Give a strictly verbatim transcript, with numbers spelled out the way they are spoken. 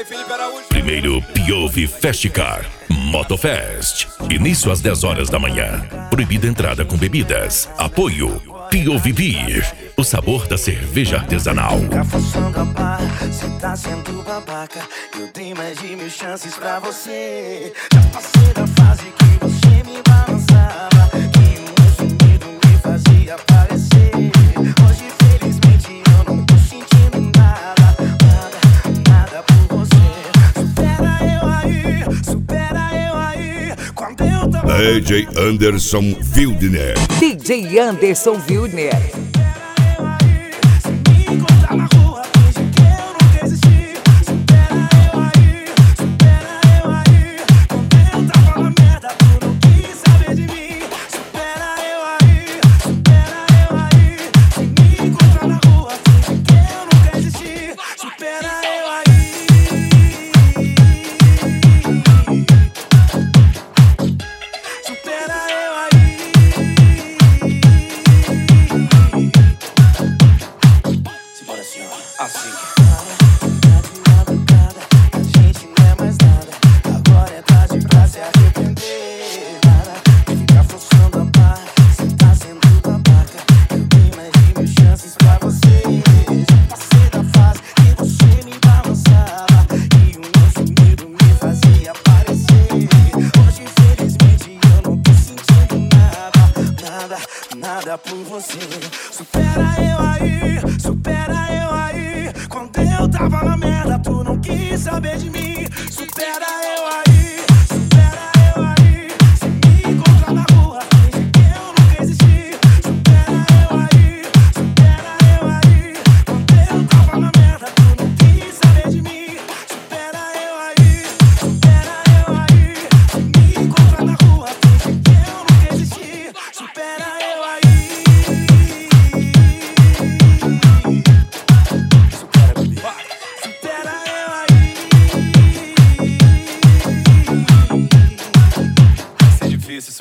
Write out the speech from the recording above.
aí, Felipe Araújo. Primeiro P O V Festicar Motofest. Início às dez horas da manhã. Proibida entrada com bebidas. Apoio P O V Beer, o sabor da cerveja artesanal. Fica forçando a barra, cê tá sendo babaca. Eu dei mais de mil chances pra você. Já passei da fase que você me balançava, que o meu sumido me fazia aparecer. Hoje felizmente eu não tô sentindo nada, nada, nada por você. Supera eu aí, supera eu aí. Quando eu tava D J Anderson Wildner. D J Anderson Wildner. Nada por você. Supera eu aí, supera eu aí. Quando eu tava na merda, tu não quis saber de mim. Supera eu aí.